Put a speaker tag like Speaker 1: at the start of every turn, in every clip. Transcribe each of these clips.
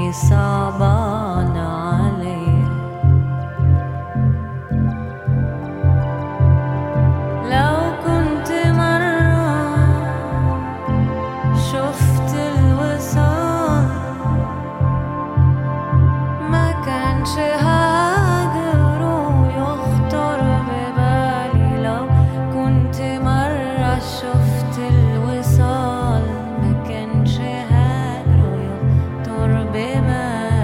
Speaker 1: صعبان علي. لو كنت مرة شفت الوصال ما كانش هاجر ويخطر ببالي. لو كنت مرة شفت الوصال ما كانش هاجر ويخطر ببالي.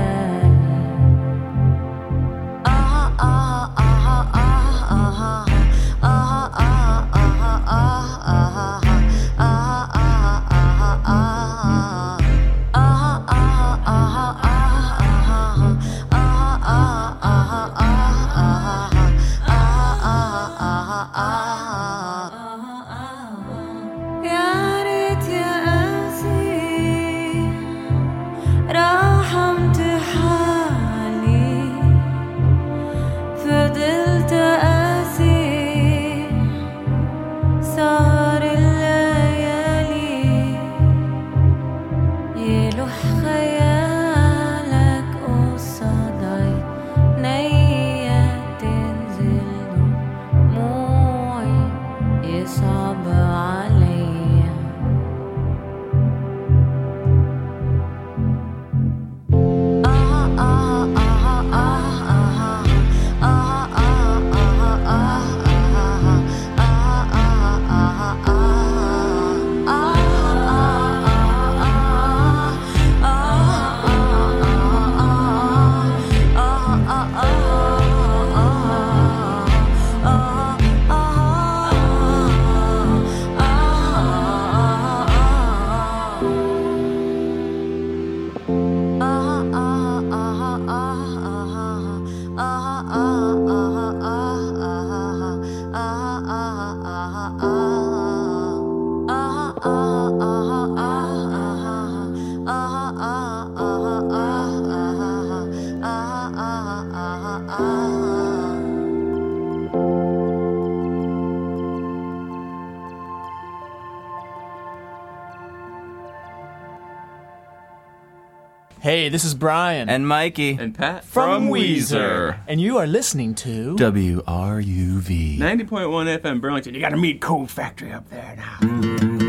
Speaker 1: يا ريت يا قاسي رحمت حالي فضلت قاسي صار الليالي يلوح خيالك قصاد عينيا تنزل دموعي يصعب عليا.
Speaker 2: Hey, this is Brian.
Speaker 3: And Mikey.
Speaker 4: And Pat.
Speaker 2: From Weezer. And you are listening to
Speaker 3: WRUV
Speaker 4: 90.1 FM Burlington. You got to meet Cold Factory up there now.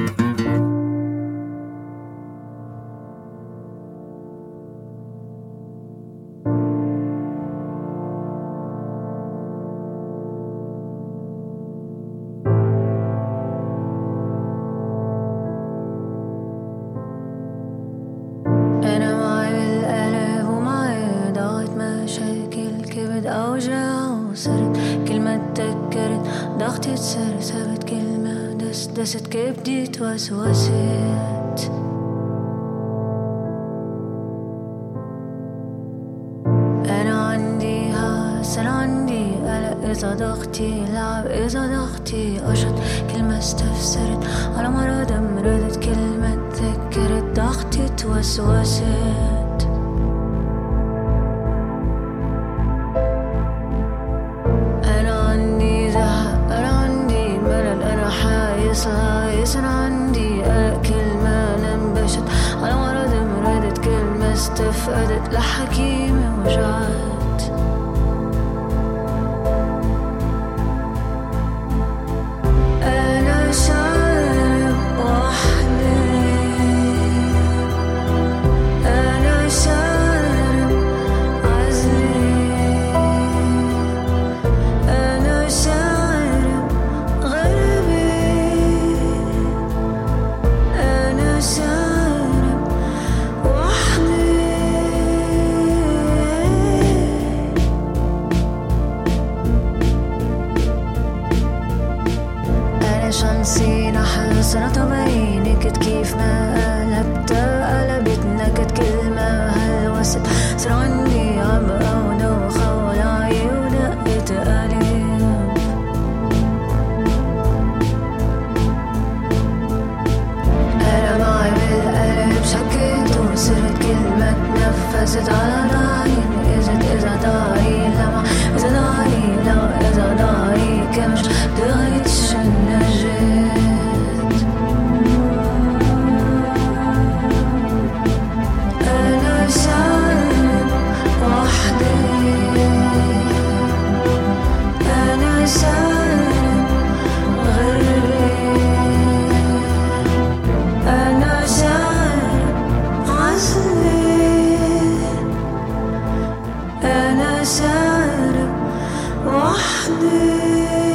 Speaker 1: أنا معي بالقلب ومعي ضغط مشاكل كبد أوجع وصرت كلمة تذكرت ضغطي تصير ثابت كلمة دست كبدي توسوست. أنا عندي هاس أنا عندي قلق إذا ضغطي لعب إذا ضغطي أشط كلمة استفسرت على مرض مرضت كلمة تذكرت ضغطي توسوست. أنا عندي زهق أنا عندي ملل أنا حايس أنا عندي قلق كلمة ننبشت على مرض مرضت كلمة استفقدت لحكيمة وجعت. أنا شارب وحدي أنا شارب عزلي أنا شارب غربي أنا شارب وحدي شارب وحدي.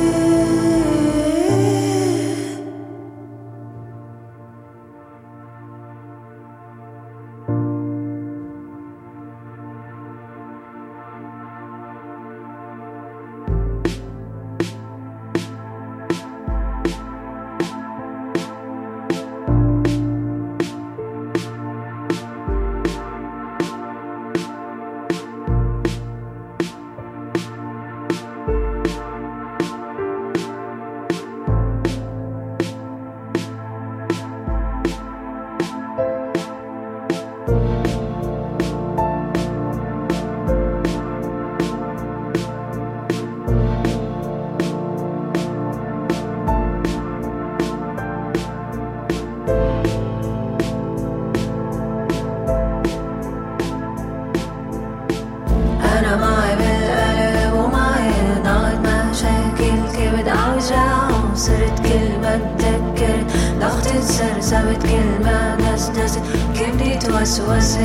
Speaker 1: أنا معي بالقلب ومعي ضغط مشاكل كبد أوجاع صرت كل ما تذكرت ضغطة سرسبت كل ما دسدست كبدي توسوست.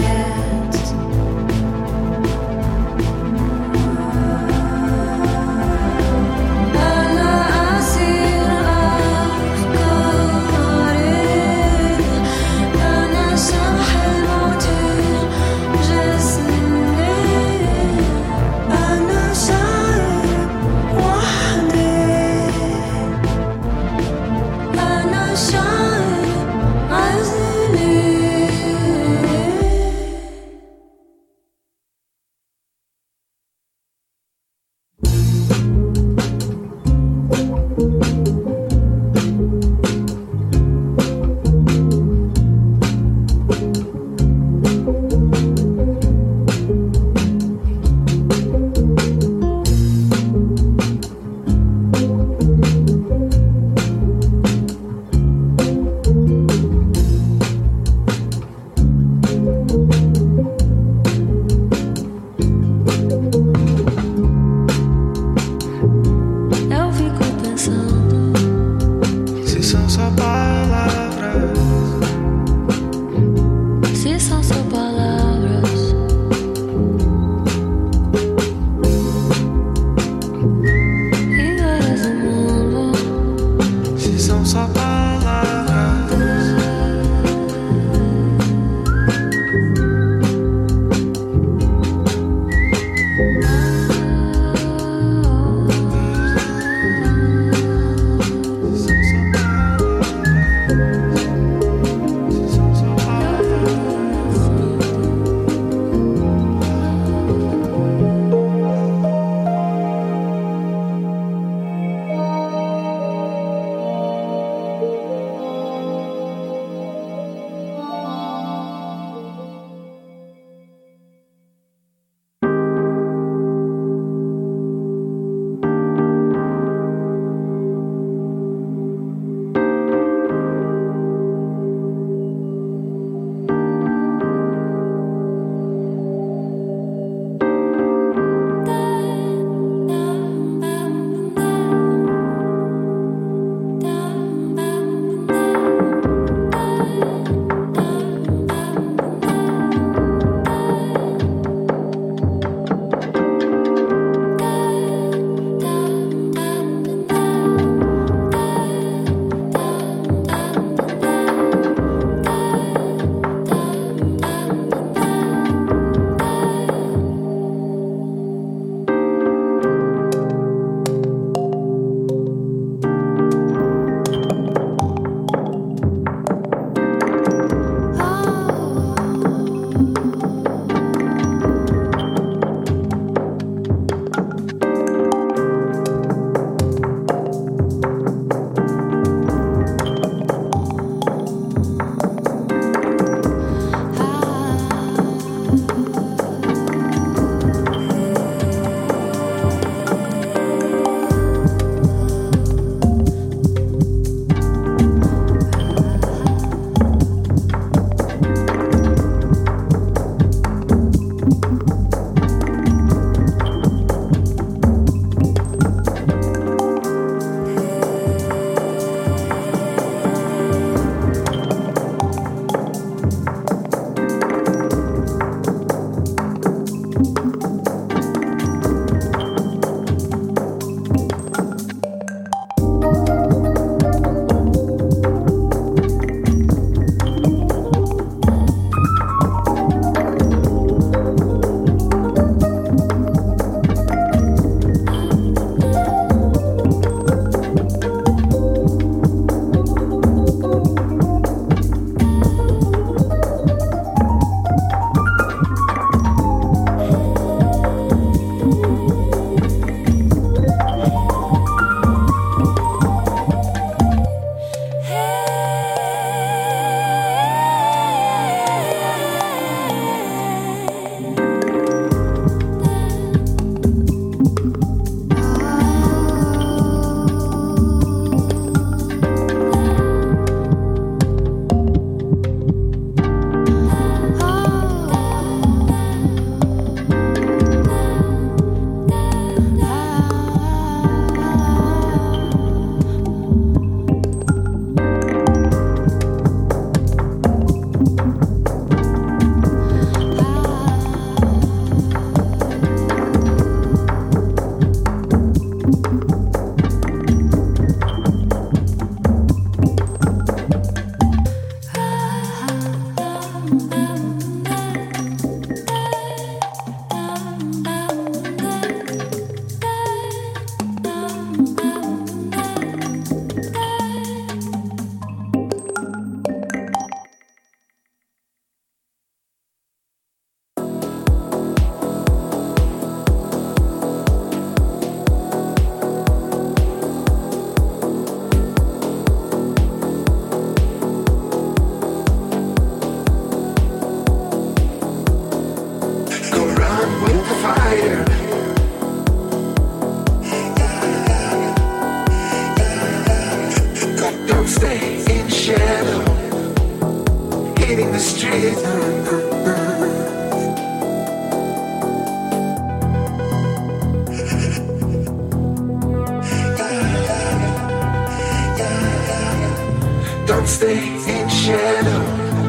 Speaker 5: stay in shadow.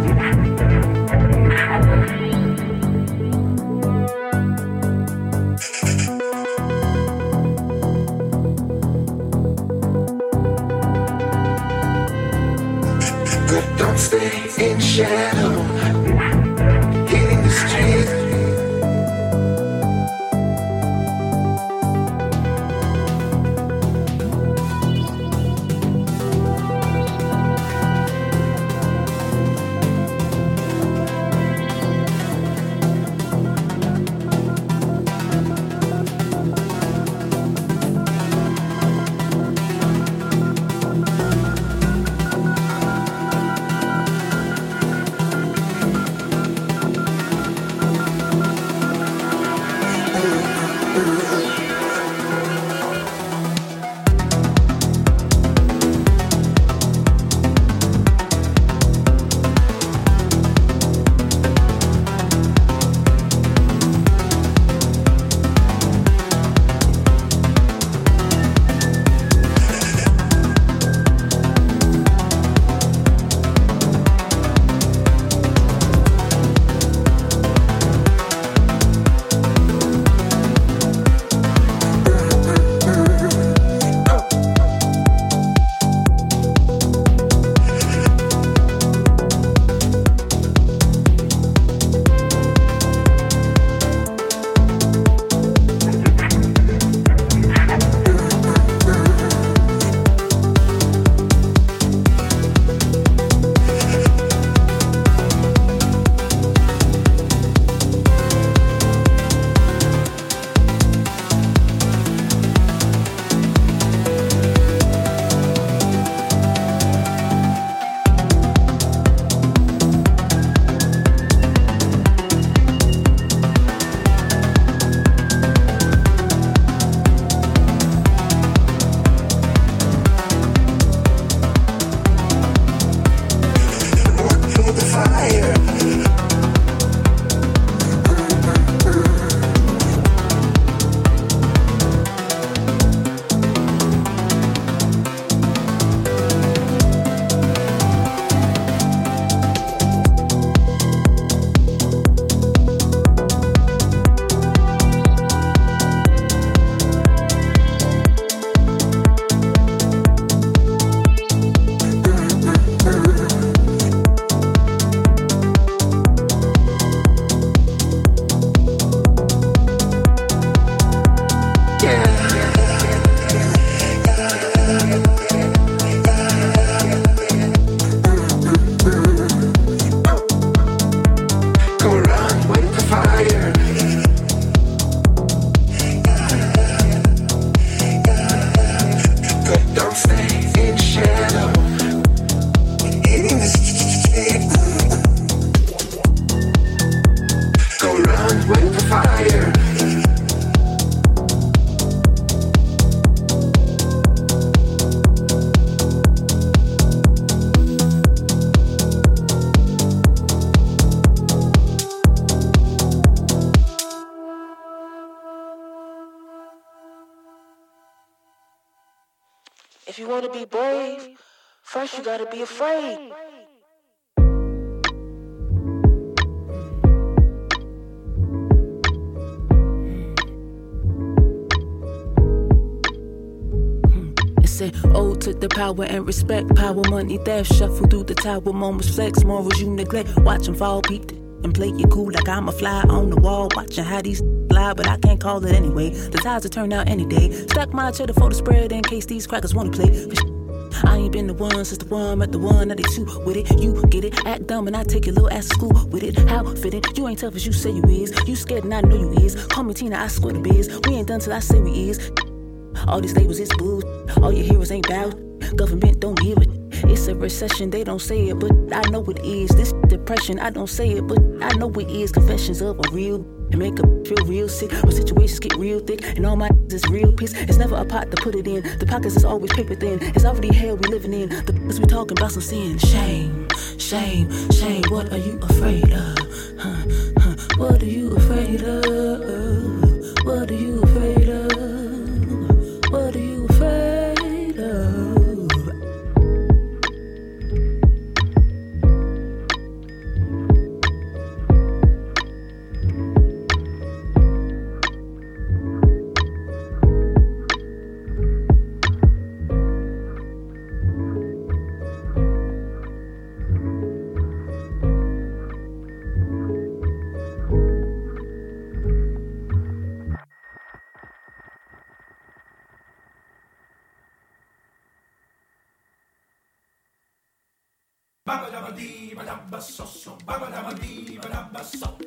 Speaker 5: Good, don't stay in shadow. Hitting the street.
Speaker 6: If you want to be brave, first you gotta be afraid. Say, oh, took the power and respect, power, money, theft, shuffle through the tower, moments, flex, morals you neglect, watch them fall, peep and play it cool like I'm a fly on the wall, watching how these lie, but I can't call it anyway, the tides will turn out any day, stack my cheddar for the spread in case these crackers wanna play, I ain't been the one since the one, met the one, now they two with it, you get it, act dumb and I take your little ass to school with it, how fitting, you ain't tough as you say you is, you scared and I know you is, call me Tina, I swear the biz, we ain't done till I say we is. All these labels is bull. All your heroes ain't bout. Government don't give it. It's a recession, they don't say it, but I know it is. This depression, I don't say it, but I know it is. Confessions of a real and make up feel real sick. When situations get real thick and all my is real piss. It's never a pot to put it in. The pockets is always paper thin. It's already hell we living in. The we talking about some sin. Shame, shame, shame. What are you afraid of? What are you afraid of? What are you afraid of? What are you afraid of?
Speaker 5: ba dee ba da ba so so ba ba da ba dee ba da ba so.